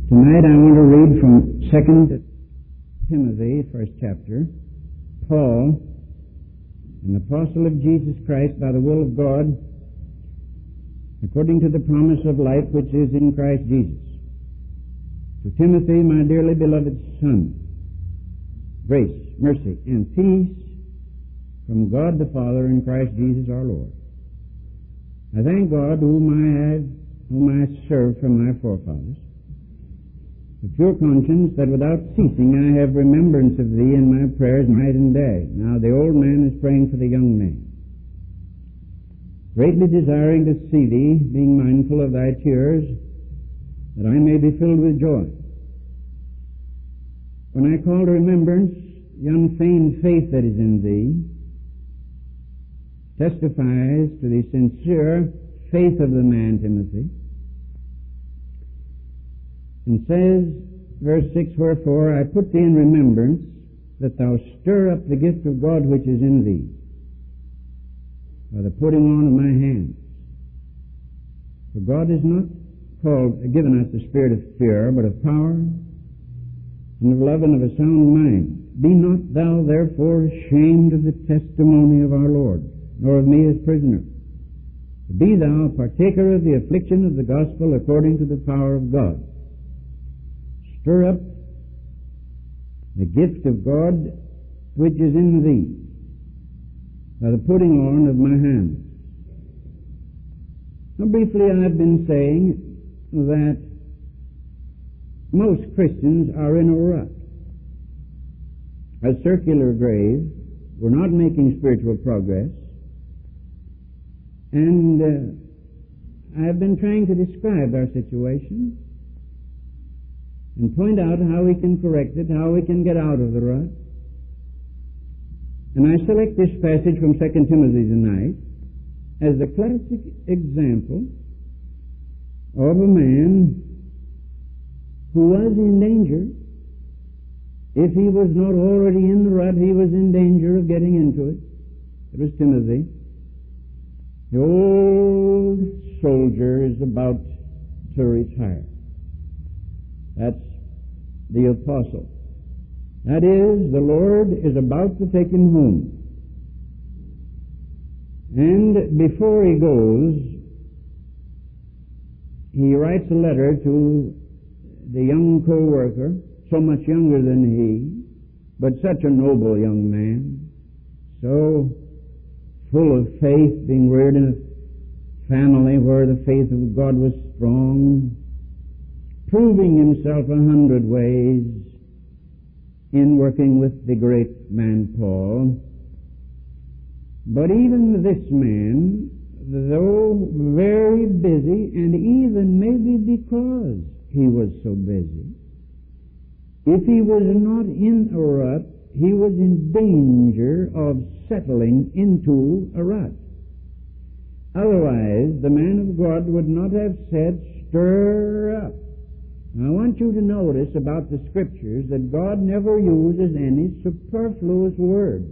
Tonight I want to read from 2 Timothy, first chapter. Paul, an apostle of Jesus Christ by the will of God, according to the promise of life which is in Christ Jesus. To Timothy, my dearly beloved son, grace, mercy, and peace from God the Father and Christ Jesus our Lord. I thank God whom I serve from my forefathers, with pure conscience, that without ceasing I have remembrance of thee in my prayers night and day. Now the old man is praying for the young man, greatly desiring to see thee, being mindful of thy tears, that I may be filled with joy. When I call to remembrance the unfeigned faith that is in thee, testifies to the sincere faith of the man Timothy, and says, verse 6, wherefore I put thee in remembrance, that thou stir up the gift of God which is in thee, by the putting on of my hands. For God has not given us the spirit of fear, but of power, and of love, and of a sound mind. Be not thou therefore ashamed of the testimony of our Lord, nor of me as prisoner. Be thou a partaker of the affliction of the gospel according to the power of God. Stir up the gift of God which is in thee by the putting on of my hands. Now briefly I have been saying that most Christians are in a rut, a circular grave. We're not making spiritual progress, and I have been trying to describe our situation and point out how we can correct it, how we can get out of the rut. And I select this passage from 2 Timothy tonight as a classic example of a man who was in danger. If he was not already in the rut, he was in danger of getting into it. It was Timothy. The old soldier is about to retire. That's the apostle. That is, the Lord is about to take him home. And before he goes, he writes a letter to the young co-worker, so much younger than he, but such a noble young man, so full of faith, being reared in a family where the faith of God was strong, proving himself 100 ways in working with the great man Paul. But even this man, though very busy, and even maybe because he was so busy, if he was not in a rut, he was in danger of settling into a rut. Otherwise, the man of God would not have said, stir up. Now, I want you to notice about the Scriptures that God never uses any superfluous words.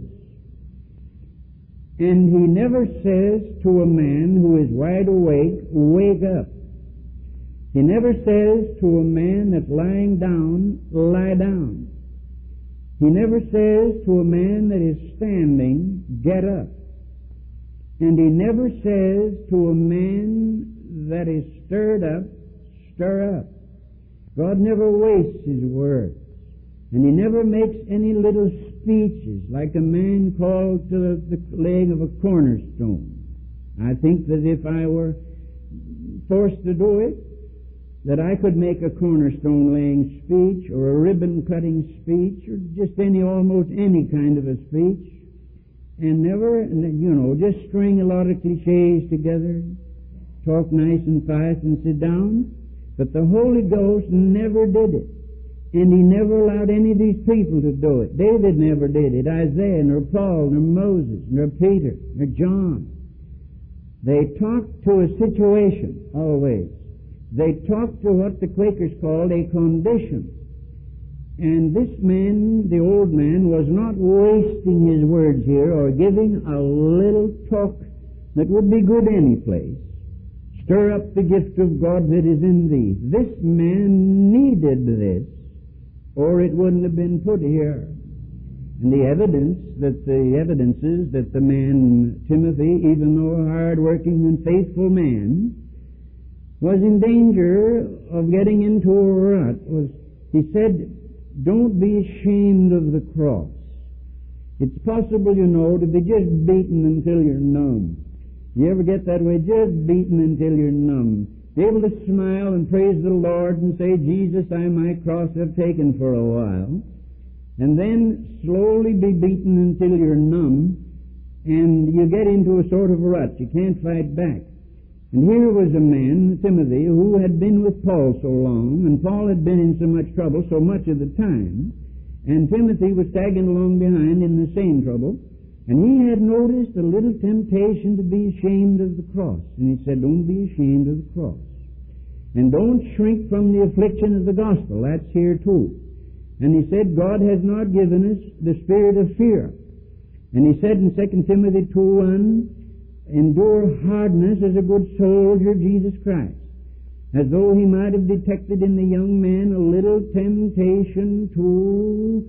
And He never says to a man who is wide awake, wake up. He never says to a man that's lying down, lie down. He never says to a man that is standing, get up. And He never says to a man that is stirred up, stir up. God never wastes His words, and He never makes any little speeches like a man called to the laying of a cornerstone. I think that if I were forced to do it, that I could make a cornerstone laying speech or a ribbon cutting speech or just almost any kind of a speech, and never, just string a lot of cliches together, talk nice and fast and sit down. But the Holy Ghost never did it. And He never allowed any of these people to do it. David never did it. Isaiah, nor Paul, nor Moses, nor Peter, nor John. They talked to a situation, always. They talked to what the Quakers called a condition. And this man, the old man, was not wasting his words here or giving a little talk that would be good any place. Stir up the gift of God that is in thee. This man needed this, or it wouldn't have been put here. And the evidences that the man Timothy, even though a hard-working and faithful man, was in danger of getting into a rut, he said, don't be ashamed of the cross. It's possible, to be just beaten until you're numb. You ever get that way? Just beaten until you're numb. Be able to smile and praise the Lord and say, Jesus, I my cross have taken for a while. And then slowly be beaten until you're numb, and you get into a sort of rut. You can't fight back. And here was a man, Timothy, who had been with Paul so long, and Paul had been in so much trouble so much of the time, and Timothy was tagging along behind in the same trouble, and he had noticed a little temptation to be ashamed of the cross. And he said, don't be ashamed of the cross. And don't shrink from the affliction of the gospel. That's here too. And he said, God has not given us the spirit of fear. And he said in 2 Timothy 2:1, endure hardness as a good soldier of Jesus Christ. As though he might have detected in the young man a little temptation to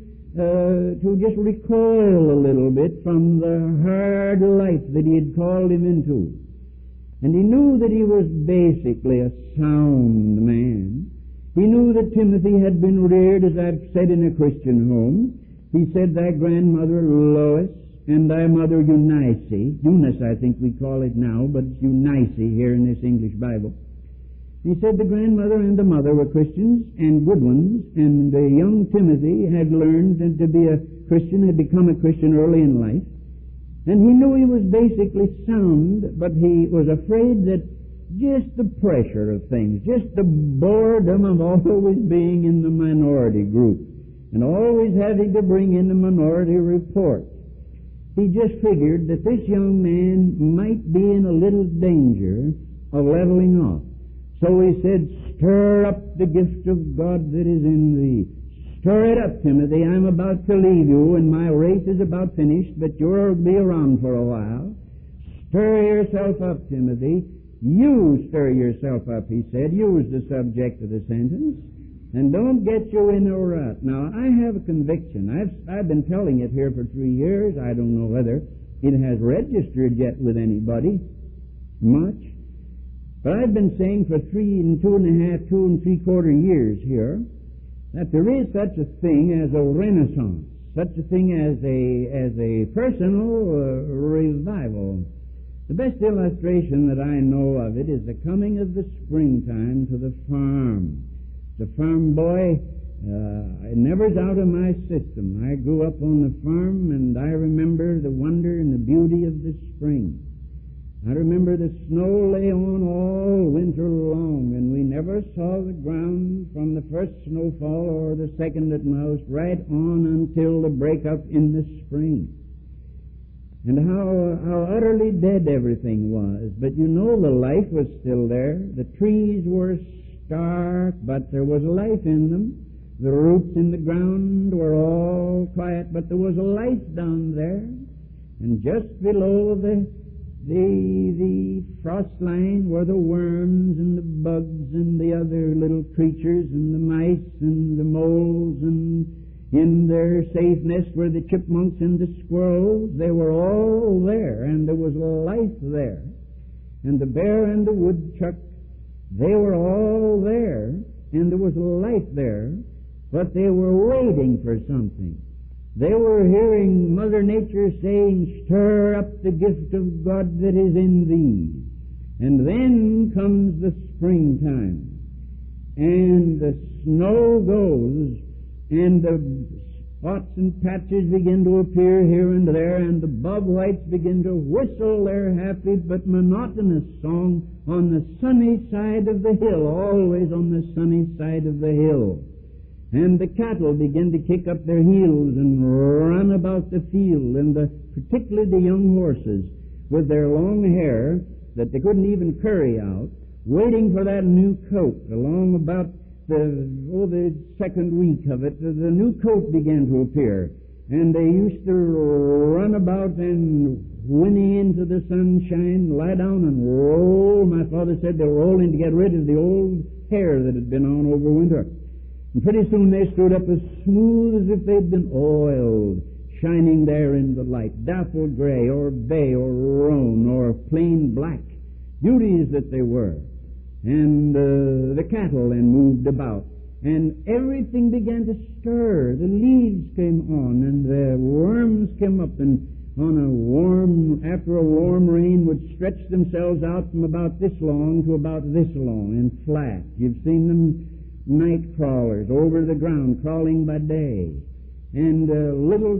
just recoil a little bit from the hard life that he had called him into. And he knew that he was basically a sound man. He knew that Timothy had been reared, as I've said, in a Christian home. He said, thy grandmother Lois and thy mother Eunice, I think we call it now, but it's Eunice here in this English Bible. He said the grandmother and the mother were Christians and good ones, and young Timothy had learned to be a Christian, had become a Christian early in life. And he knew he was basically sound, but he was afraid that just the pressure of things, just the boredom of always being in the minority group, and always having to bring in the minority report. He just figured that this young man might be in a little danger of leveling off. So he said, stir up the gift of God that is in thee. Stir it up, Timothy. I'm about to leave you, and my race is about finished, but you'll be around for a while. Stir yourself up, Timothy. You stir yourself up, he said. Use the subject of the sentence. And don't get you in a rut. Now, I have a conviction. I've been telling it here for 3 years. I don't know whether it has registered yet with anybody much. But I've been saying for 2 and 3/4 years here that there is such a thing as a renaissance, such a thing as a personal revival. The best illustration that I know of it is the coming of the springtime to the farm. The farm boy, it never's out of my system. I grew up on the farm, and I remember the wonder and the beauty of the spring. I remember the snow lay on all winter long, and we never saw the ground from the first snowfall or the second at most, right on until the break-up in the spring. And how utterly dead everything was. But the life was still there. The trees were stark, but there was life in them. The roots in the ground were all quiet, but there was a life down there. And just below the frost line were the worms and the bugs and the other little creatures and the mice and the moles, and in their safe nest were the chipmunks and the squirrels. They were all there, and there was life there. And the bear and the woodchuck, they were all there, and there was life there, but they were waiting for something. They were hearing Mother Nature saying, stir up the gift of God that is in thee. And then comes the springtime, and the snow goes, and the spots and patches begin to appear here and there, and the bobwhites begin to whistle their happy but monotonous song on the sunny side of the hill, always on the sunny side of the hill. And the cattle begin to kick up their heels and run about the field, and particularly the young horses with their long hair that they couldn't even curry out, waiting for that new coat. Along about the second week of it, the new coat began to appear, and they used to run about and whinny into the sunshine, lie down and roll. My father said they were rolling to get rid of the old hair that had been on over winter. And pretty soon they stood up as smooth as if they'd been oiled, shining there in the light, dappled gray or bay or roan or plain black, beauties that they were. And the cattle then moved about, and everything began to stir. The leaves came on, and the worms came up, and after a warm rain would stretch themselves out from about this long to about this long and flat. You've seen them, night crawlers over the ground, crawling by day. And little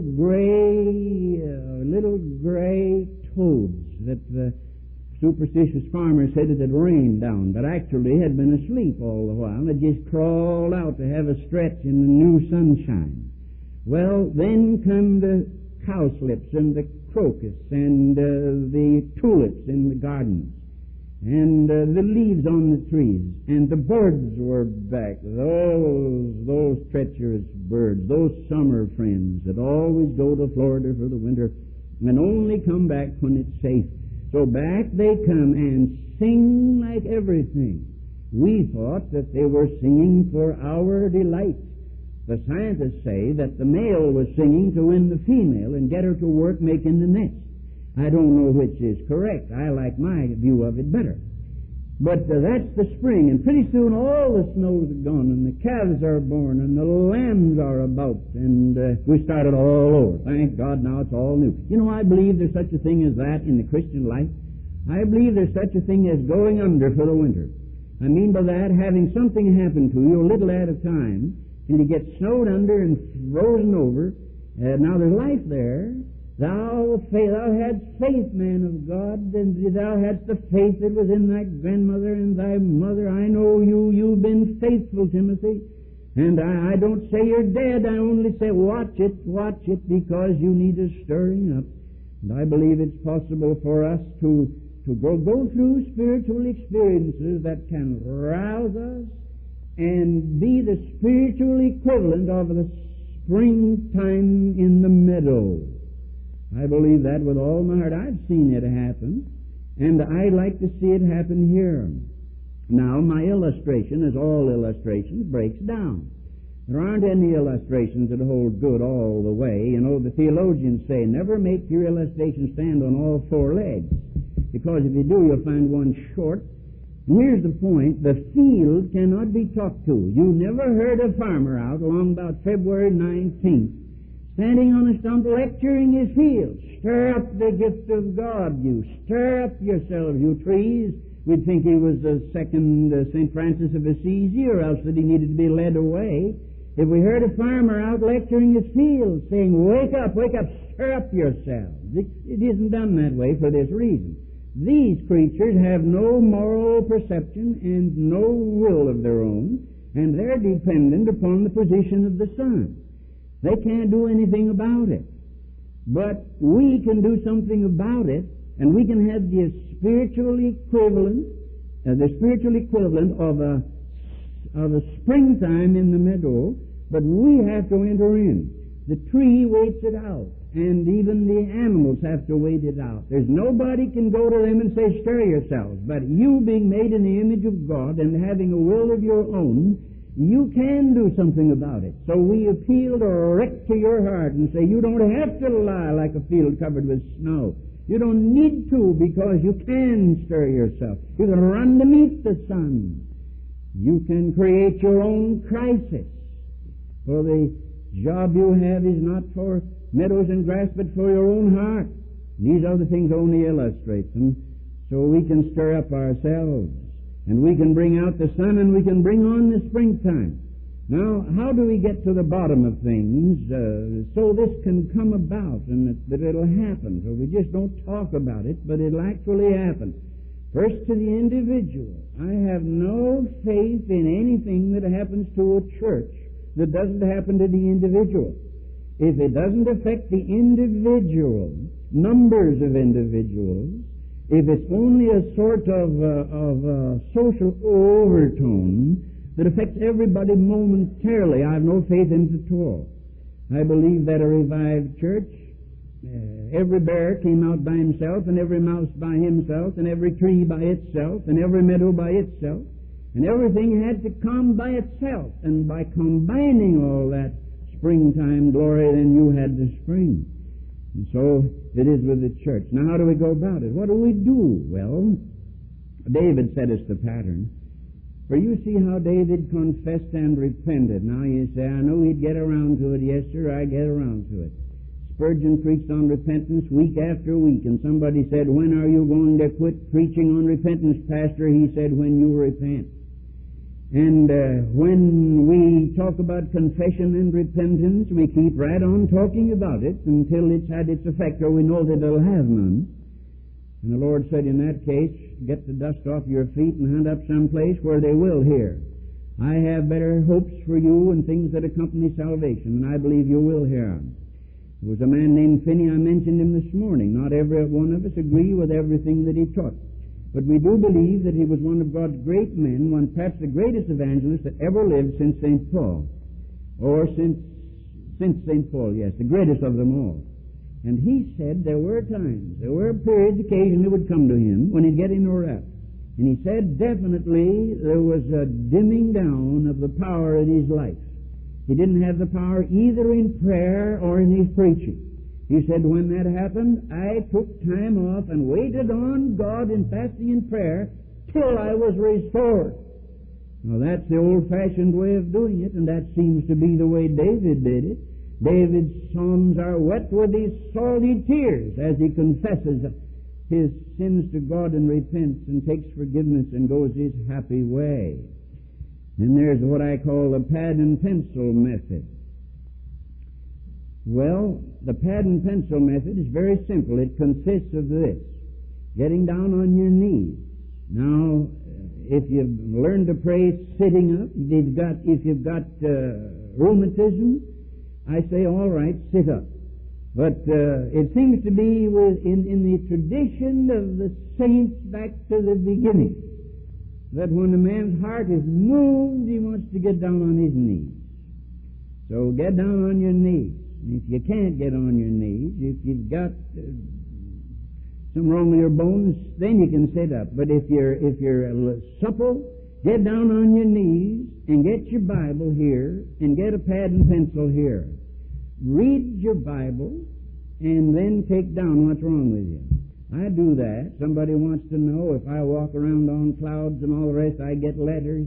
gray toads that the superstitious farmers said it had rained down, but actually had been asleep all the while. They just crawled out to have a stretch in the new sunshine. Well, then come the cowslips and the crocus and the tulips in the gardens and the leaves on the trees, and the birds were back. Those treacherous birds, those summer friends that always go to Florida for the winter and only come back when it's safe. So back they come and sing like everything. We thought that they were singing for our delight. The scientists say that the male was singing to win the female and get her to work making the nest. I don't know which is correct. I like my view of it better. But that's the spring, and pretty soon all the snows are gone, and the calves are born, and the lambs are about, and we started all over. Thank God, now it's all new. You know, I believe there's such a thing as that in the Christian life. I believe there's such a thing as going under for the winter. I mean by that, having something happen to you a little at a time, and you get snowed under and frozen over. Now there's life there. Thou hadst faith, man of God, and thou hadst the faith that was in thy grandmother and thy mother. I know you've been faithful, Timothy. And I don't say you're dead. I only say watch it, because you need a stirring up. And I believe it's possible for us to go through spiritual experiences that can rouse us and be the spiritual equivalent of the springtime in the meadow. I believe that with all my heart. I've seen it happen, and I'd like to see it happen here. Now, my illustration, as all illustrations, breaks down. There aren't any illustrations that hold good all the way. You know, the theologians say, never make your illustration stand on all four legs, because if you do, you'll find one short. And here's the point. The field cannot be talked to. You never heard a farmer out along about February 19th standing on a stump lecturing his field. Stir up the gift of God, you. Stir up yourselves, you trees. We'd think he was the second St. Francis of Assisi, or else that he needed to be led away. If we heard a farmer out lecturing his field, saying, wake up, stir up yourselves. It isn't done that way for this reason. These creatures have no moral perception and no will of their own, and they're dependent upon the position of the sun. They can't do anything about it. But we can do something about it, and we can have the spiritual equivalent of a springtime in the meadow, but we have to enter in. The tree waits it out, and even the animals have to wait it out. There's nobody can go to them and say, stir yourselves. But you, being made in the image of God and having a will of your own, you can do something about it. So we appeal direct to your heart and say, you don't have to lie like a field covered with snow. You don't need to, because you can stir yourself. You can run to meet the sun. You can create your own crisis. For the job you have is not for meadows and grass, but for your own heart. These other things only illustrate them, so we can stir up ourselves. And we can bring out the sun, and we can bring on the springtime. Now, how do we get to the bottom of things so this can come about and that it'll happen? So we just don't talk about it, but it'll actually happen. First, to the individual. I have no faith in anything that happens to a church that doesn't happen to the individual. If it doesn't affect the individual, numbers of individuals, if it's only a sort of social overtone that affects everybody momentarily, I have no faith in it at all. I believe that a revived church every bear came out by himself, and every mouse by himself, and every tree by itself, and every meadow by itself, and everything had to come by itself. And by combining all that springtime glory, then you had the spring. And so it is with the church. Now, how do we go about it? What do we do? Well, David set us the pattern. For you see how David confessed and repented. Now you say, I know he'd get around to it. Yes, sir, I get around to it. Spurgeon preached on repentance week after week, and somebody said, when are you going to quit preaching on repentance, Pastor? He said, when you repent. And when we talk about confession and repentance, we keep right on talking about it until it's had its effect, or we know that it'll have none. And the Lord said, in that case, get the dust off your feet and hand up someplace where they will hear. I have better hopes for you and things that accompany salvation, and I believe you will hear them. There was a man named Finney, I mentioned him this morning. Not every one of us agree with everything that he taught. But we do believe that he was one of God's great men, perhaps the greatest evangelist that ever lived since St. Paul. Or since St. Paul, yes, the greatest of them all. And he said there were times, there were periods occasionally would come to him when he'd get in a rut. And he said definitely there was a dimming down of the power in his life. He didn't have the power either in prayer or in his preaching. He said, when that happened, I took time off and waited on God in fasting and prayer till I was restored. Now, that's the old-fashioned way of doing it, and that seems to be the way David did it. David's psalms are wet with his salty tears as he confesses his sins to God and repents and takes forgiveness and goes his happy way. Then there's what I call the pad and pencil method. Well, the pad and pencil method is very simple. It consists of this: getting down on your knees. Now, if you've learned to pray sitting up, if you've got rheumatism, I say, all right, sit up. But it seems to be in the tradition of the saints back to the beginning, that when a man's heart is moved, he wants to get down on his knees. So get down on your knees. If you can't get on your knees, if you've got something wrong with your bones, then you can sit up. But if you're supple, get down on your knees and get your Bible here and get a pad and pencil here. Read your Bible and then take down what's wrong with you. I do that. Somebody wants to know if I walk around on clouds and all the rest, I get letters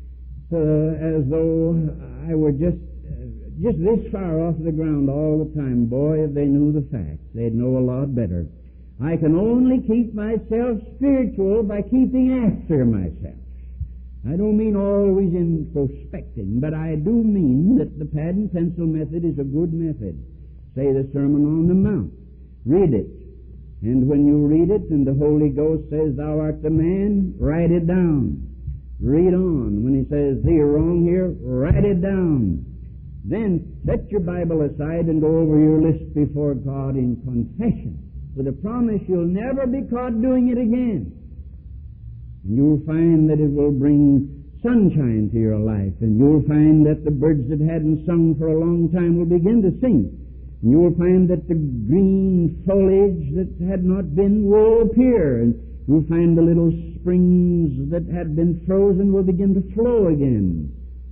as though I were just this far off the ground all the time. Boy, if they knew the facts, they'd know a lot better. I can only keep myself spiritual by keeping after myself. I don't mean always introspecting, but I do mean that the pad and pencil method is a good method. Say the Sermon on the Mount. Read it. And when you read it and the Holy Ghost says, thou art the man, write it down. Read on. When he says, thee are wrong here, write it down. Then set your Bible aside and go over your list before God in confession, with a promise you'll never be caught doing it again. And you'll find that it will bring sunshine to your life, and you'll find that the birds that hadn't sung for a long time will begin to sing. And you'll find that the green foliage that had not been will appear, and you'll find the little springs that had been frozen will begin to flow again.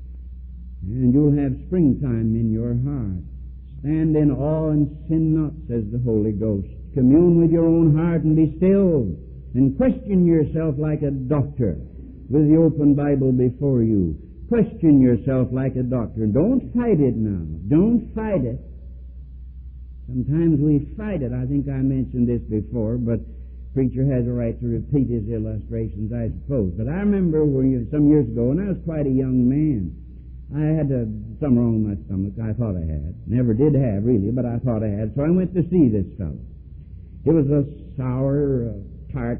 And you'll have springtime in your heart. Stand in awe and sin not, says the Holy Ghost. Commune with your own heart and be still, and question yourself like a doctor with the open Bible before you. Question yourself like a doctor. Don't fight it now. Don't fight it. Sometimes we fight it. I think I mentioned this before, but preacher has a right to repeat his illustrations, I suppose. But I remember some years ago, when I was quite a young man, I had something wrong with my stomach. I thought I had. Never did have, really, but I thought I had. So I went to see this fellow. It was a sour, tart,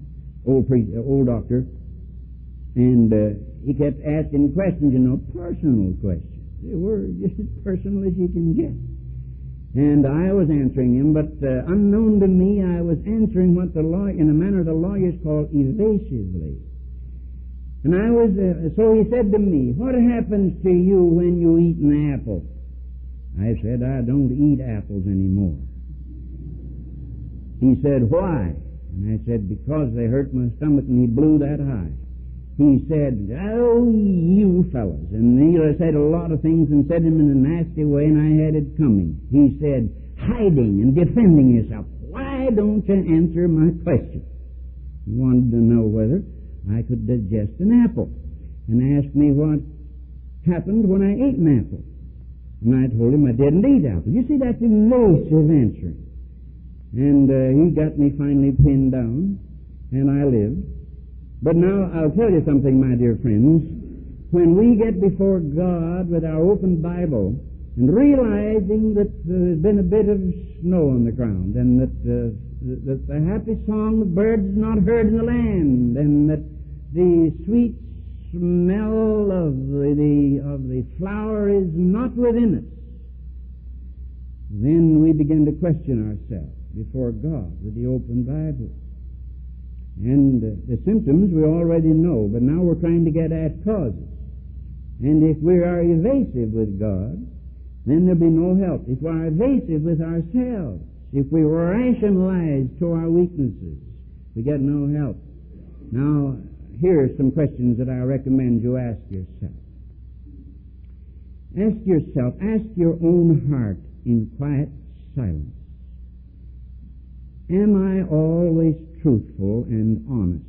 old doctor. And he kept asking questions, personal questions. They were just as personal as you can get. And I was answering him, but unknown to me, I was answering what in a manner the lawyers call evasively. And so he said to me, what happens to you when you eat an apple? I said, I don't eat apples anymore. He said, why? And I said, because they hurt my stomach, and he blew that high. He said, oh, you fellas. And he said a lot of things and said them in a nasty way, and I had it coming. He said, hiding and defending yourself. Why don't you answer my question? He wanted to know whether I could digest an apple, and asked me what happened when I ate an apple. And I told him I didn't eat apples. You see, that's evasive answering. And he got me finally pinned down, and I lived. But now I'll tell you something, my dear friends. When we get before God with our open Bible and realizing that there's been a bit of snow on the ground, and that the happy song of birds is not heard in the land, and that the sweet smell of the flower is not within us, then we begin to question ourselves before God with the open Bible. And the symptoms we already know, but now we're trying to get at causes. And if we are evasive with God, then there'll be no help. If we're evasive with ourselves, if we rationalize to our weaknesses, we get no help. Now, here are some questions that I recommend you ask yourself. Ask your own heart in quiet silence. Am I always truthful and honest?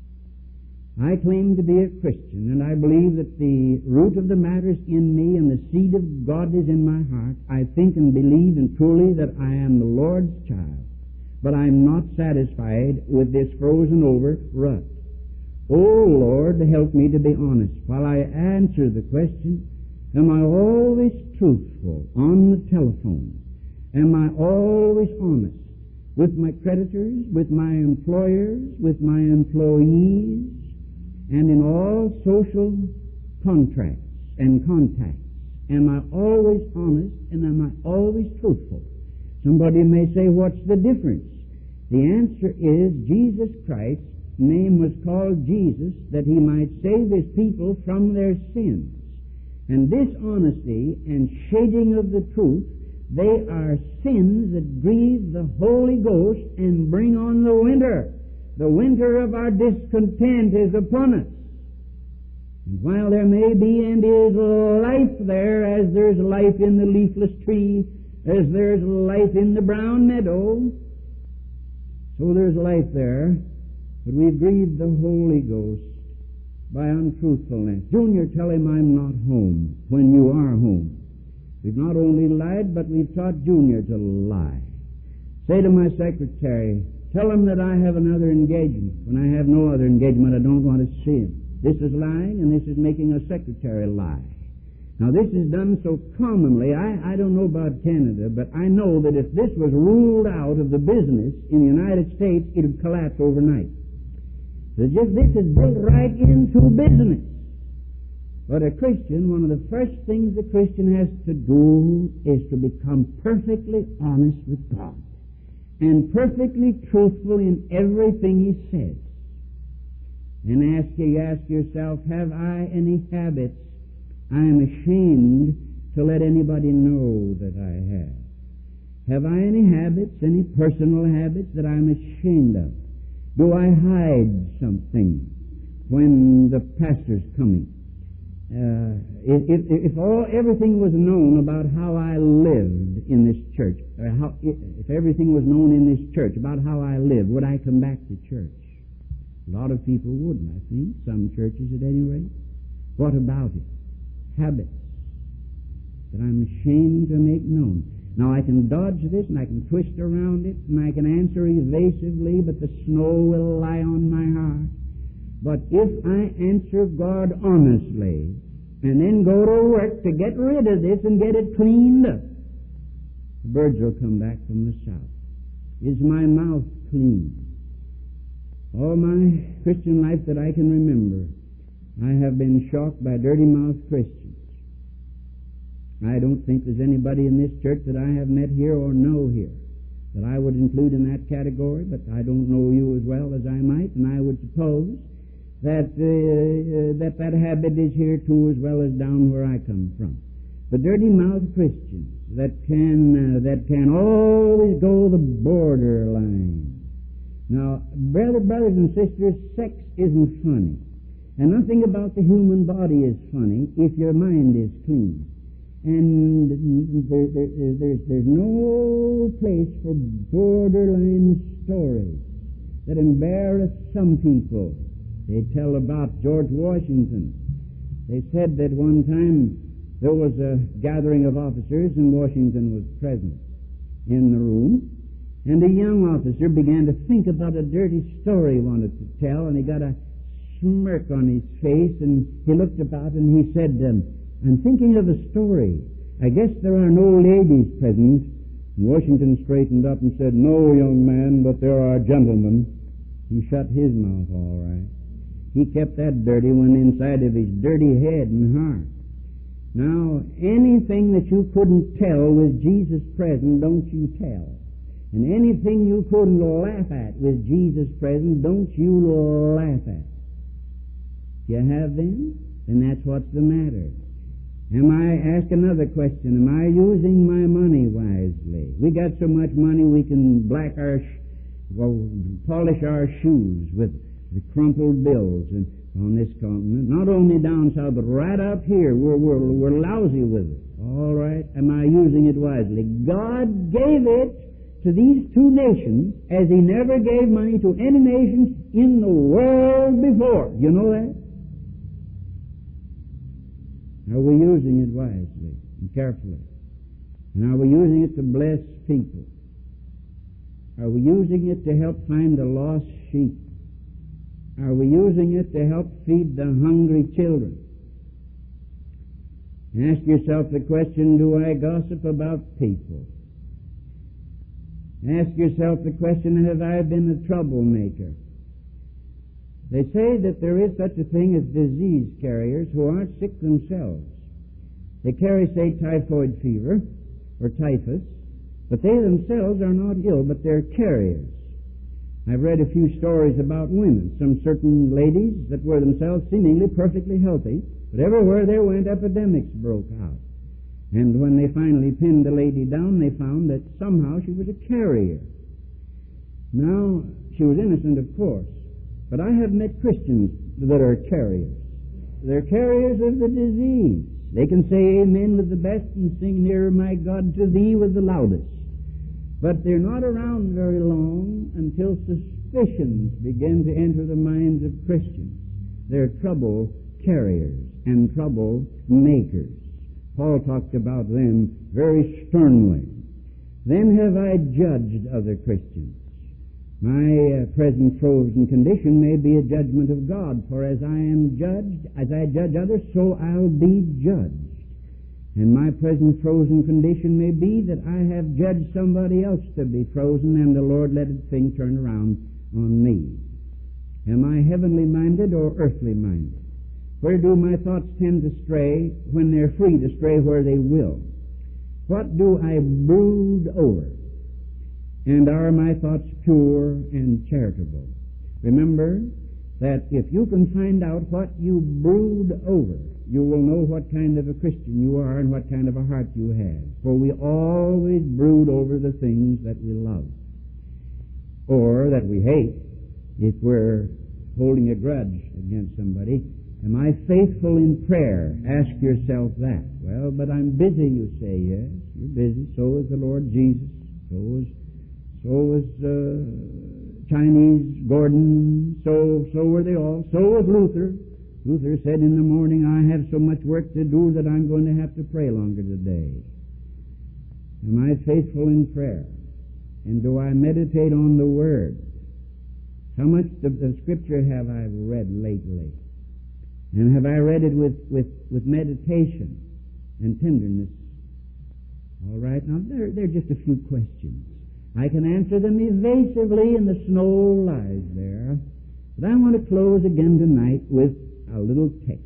I claim to be a Christian, and I believe that the root of the matter is in me and the seed of God is in my heart. I think and believe and truly that I am the Lord's child, but I'm not satisfied with this frozen over rut. Oh, Lord, help me to be honest. While I answer the question, am I always truthful on the telephone? Am I always honest with my creditors, with my employers, with my employees, and in all social contracts and contacts? Am I always honest, and am I always truthful? Somebody may say, what's the difference? The answer is Jesus Christ's name was called Jesus that he might save his people from their sins. And this honesty and shading of the truth, they are sins that grieve the Holy Ghost and bring on the winter. The winter of our discontent is upon us. And while there may be and is life there, as there's life in the leafless tree, as there's life in the brown meadow, so there's life there, but we've grieved the Holy Ghost by untruthfulness. Junior, tell him I'm not home when you are home. We've not only lied, but we've taught Junior to lie. Say to my secretary, tell him that I have another engagement. When I have no other engagement, I don't want to see him. This is lying, and this is making a secretary lie. Now, this is done so commonly. I don't know about Canada, but I know that if this was ruled out of the business in the United States, it would collapse overnight. This is built right into business. But a Christian, one of the first things a Christian has to do is to become perfectly honest with God and perfectly truthful in everything he says. And ask yourself, have I any habits I am ashamed to let anybody know that I have? Have I any habits, any personal habits that I'm ashamed of? Do I hide something when the pastor's coming? If everything was known about how I lived in this church, or if everything was known in this church about how I lived, would I come back to church? A lot of people wouldn't, I think. Some churches at any rate. What about it? Habits that I'm ashamed to make known. Now I can dodge this and I can twist around it and I can answer evasively, but the snow will lie on my heart. But if I answer God honestly and then go to work to get rid of this and get it cleaned up, the birds will come back from the south. Is my mouth clean? All my Christian life that I can remember, I have been shocked by dirty-mouthed Christians. I don't think there's anybody in this church that I have met here or know here that I would include in that category, but I don't know you as well as I might, and I would suppose that that habit is here too as well as down where I come from. but dirty-mouthed Christians that can always go the borderline. Now, brothers and sisters, sex isn't funny. And nothing about the human body is funny if your mind is clean. And there's no place for borderline stories that embarrass some people. They tell about George Washington. They said that one time there was a gathering of officers and Washington was present in the room. And a young officer began to think about a dirty story he wanted to tell, and he got a smirk on his face, and he looked about and he said, I'm thinking of a story. I guess there are no ladies present. And Washington straightened up and said, No, young man, but there are gentlemen. He shut his mouth all right. He kept that dirty one inside of his dirty head and heart. Now, anything that you couldn't tell with Jesus present, don't you tell. And anything you couldn't laugh at with Jesus present, don't you laugh at. You have them? Then that's what's the matter. Ask another question. Am I using my money wisely? We got so much money we can polish our shoes with the crumpled bills and on this continent. Not only down south, but right up here, we're lousy with it. All right. Am I using it wisely? God gave it to these two nations as He never gave money to any nation in the world before. You know that? Are we using it wisely and carefully? And are we using it to bless people? Are we using it to help find the lost sheep? Are we using it to help feed the hungry children? Ask yourself the question, do I gossip about people? Ask yourself the question, have I been a troublemaker? They say that there is such a thing as disease carriers who aren't sick themselves. They carry, say, typhoid fever or typhus, but they themselves are not ill, but they're carriers. I've read a few stories about women, some certain ladies that were themselves seemingly perfectly healthy, but everywhere they went, epidemics broke out. And when they finally pinned the lady down, they found that somehow she was a carrier. Now, she was innocent, of course, but I have met Christians that are carriers. They're carriers of the disease. They can say amen with the best and sing nearer, my God, to thee with the loudest. But they're not around very long until suspicions begin to enter the minds of Christians. They're trouble carriers and trouble makers. Paul talked about them very sternly. Then have I judged other Christians. My present frozen condition may be a judgment of God, for as I am judged, as I judge others, so I'll be judged. And my present frozen condition may be that I have judged somebody else to be frozen, and the Lord let the thing turn around on me. Am I heavenly minded or earthly minded? Where do my thoughts tend to stray when they're free to stray where they will? What do I brood over? And are my thoughts pure and charitable? Remember that if you can find out what you brood over, you will know what kind of a Christian you are and what kind of a heart you have. For we always brood over the things that we love or that we hate. If we're holding a grudge against somebody, am I faithful in prayer? Ask yourself that. Well, but I'm busy, you say. Yes, you're busy. So is the Lord Jesus. So was Chinese Gordon. So were they all. So was Luther. Luther said in the morning, I have so much work to do that I'm going to have to pray longer today. Am I faithful in prayer? And do I meditate on the Word? How much of the Scripture have I read lately? And have I read it with meditation and tenderness? All right, now they're just a few questions. I can answer them evasively, and the snow lies there. But I want to close again tonight with a little text.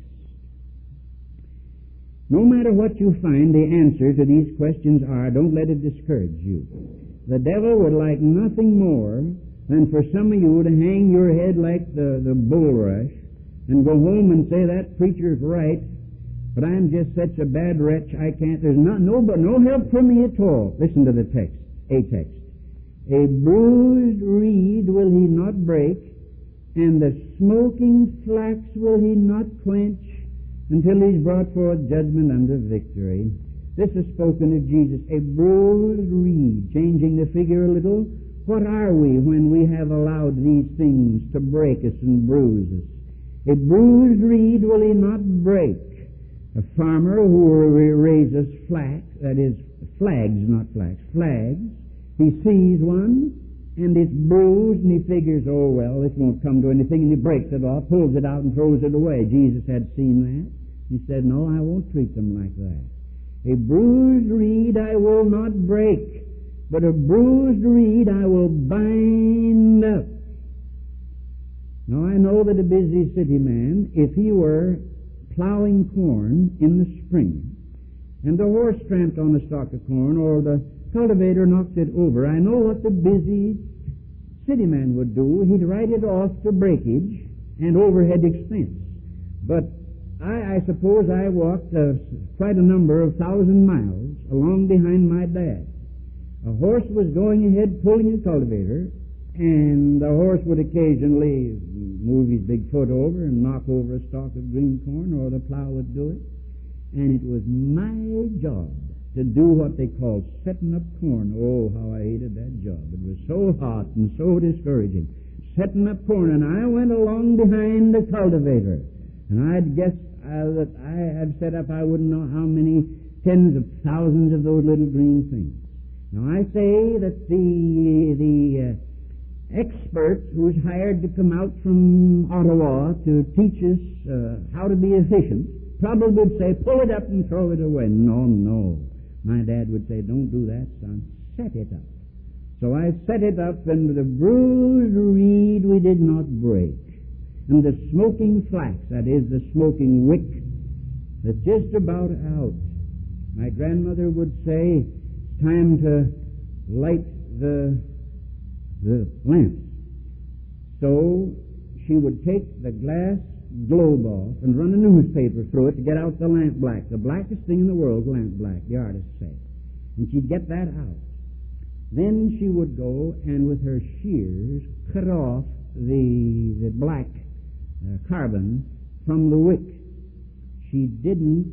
No matter what you find the answer to these questions are, don't let it discourage you. The devil would like nothing more than for some of you to hang your head like the bulrush and go home and say, that preacher's right, But I'm just such a bad wretch, I can't, there's no help for me at all. Listen to the text, a text. A bruised reed will he not break, and the smoking flax will he not quench, until he's brought forth judgment unto victory. This is spoken of Jesus, a bruised reed. Changing the figure a little, what are we when we have allowed these things to break us and bruise us? A bruised reed will he not break. A farmer who raises flax, that is, flags, not flax, flags, he sees one, and it's bruised, and he figures, oh, well, this won't come to anything, and he breaks it off, pulls it out, and throws it away. Jesus had seen that. He said, no, I won't treat them like that. A bruised reed I will not break, but a bruised reed I will bind up. Now, I know that a busy city man, if he were plowing corn in the spring, and the horse tramped on a stalk of corn, or the cultivator knocked it over, I know what the busy city man would do. He'd write it off to breakage and overhead expense. But I suppose I walked quite a number of 1,000 miles along behind my dad. A horse was going ahead pulling a cultivator, and the horse would occasionally move his big foot over and knock over a stalk of green corn, or the plow would do it. And it was my job to do what they call setting up corn. Oh, how I hated that job. It was so hot and so discouraging. Setting up corn, and I went along behind the cultivator. And I'd guess that I had set up, I wouldn't know how many tens of thousands of those little green things. Now I say that the expert who was hired to come out from Ottawa to teach us how to be efficient probably would say, pull it up and throw it away. No. My dad would say, don't do that, son. Set it up. So I set it up, and the bruised reed we did not break. And the smoking flax, that is, the smoking wick, that's just about out. My grandmother would say, it's time to light the lamp. So she would take the glass globe off and run a newspaper through it to get out the lamp black. The blackest thing in the world, lamp black, the artists say. And she'd get that out. Then she would go and with her shears cut off the black carbon from the wick. She didn't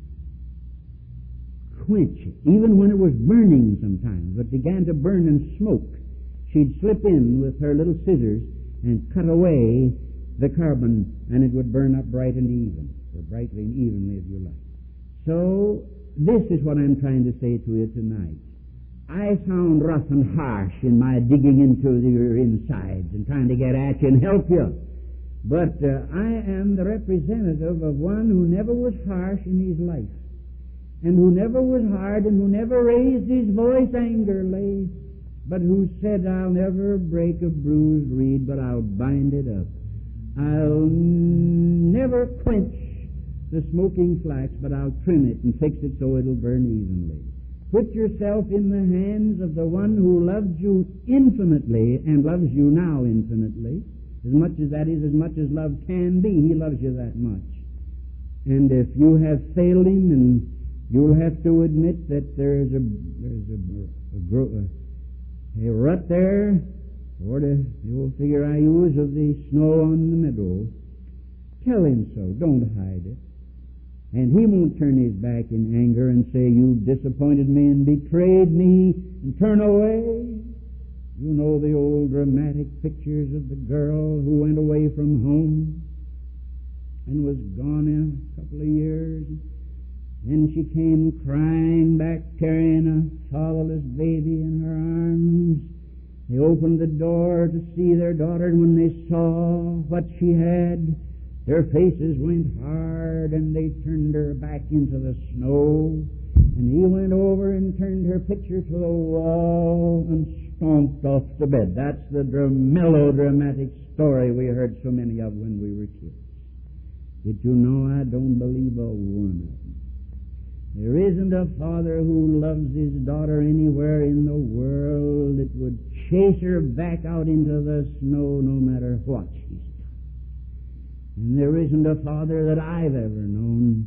quench it, even when it was burning sometimes, but began to burn and smoke. She'd slip in with her little scissors and cut away the carbon, and it would burn up bright and even, or brightly and evenly, if you like. So, this is what I'm trying to say to you tonight. I sound rough and harsh in my digging into your insides and trying to get at you and help you. But I am the representative of one who never was harsh in his life, and who never was hard, and who never raised his voice angrily, but who said, I'll never break a bruised reed, but I'll bind it up. I'll never quench the smoking flax, but I'll trim it and fix it so it'll burn evenly. Put yourself in the hands of the one who loved you infinitely and loves you now infinitely. As much as that is, as much as love can be, He loves you that much. And if you have failed Him, and you'll have to admit that there's a rut there, or the old figure I use of the snow on the meadow, tell Him so. Don't hide it. And He won't turn His back in anger and say, you've disappointed me and betrayed me, and turn away. You know the old dramatic pictures of the girl who went away from home and was gone in a couple of years. Then she came crying back, carrying a fatherless baby in her arms. They opened the door to see their daughter, and when they saw what she had, their faces went hard, and they turned her back into the snow. And he went over and turned her picture to the wall and stomped off to bed. That's the melodramatic story we heard so many of when we were kids. Did you know I don't believe a one of them? There isn't a father who loves his daughter anywhere in the world that would chase her back out into the snow no matter what she's done. And there isn't a father that I've ever known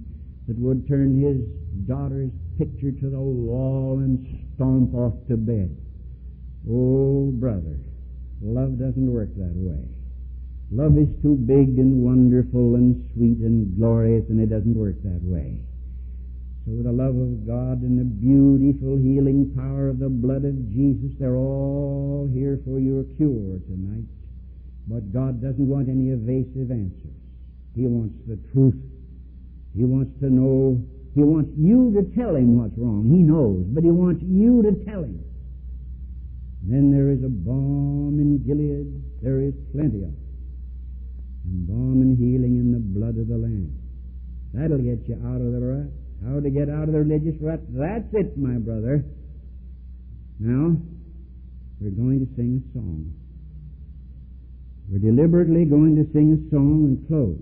that would turn his daughter's picture to the wall and stomp off to bed. Oh, brother, love doesn't work that way. Love is too big and wonderful and sweet and glorious, and it doesn't work that way. So the love of God and the beautiful healing power of the blood of Jesus, they're all here for your cure tonight. But God doesn't want any evasive answers. He wants the truth. He wants to know. He wants you to tell him what's wrong. He knows, but he wants you to tell him. Then there is a balm in Gilead. There is plenty of it. And balm and healing in the blood of the Lamb. That'll get you out of the rut. How to get out of the religious rut? That's it, my brother. Now, we're going to sing a song. We're deliberately going to sing a song and close.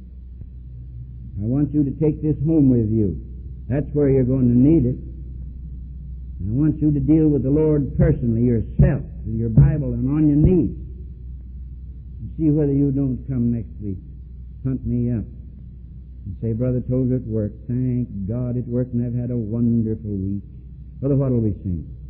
I want you to take this home with you. That's where you're going to need it. And I want you to deal with the Lord personally, yourself, with your Bible and on your knees. And see whether you don't come next week. Hunt me up. And say, Brother Tozer, it worked. Thank God it worked, and I've had a wonderful week. Brother, what'll we sing?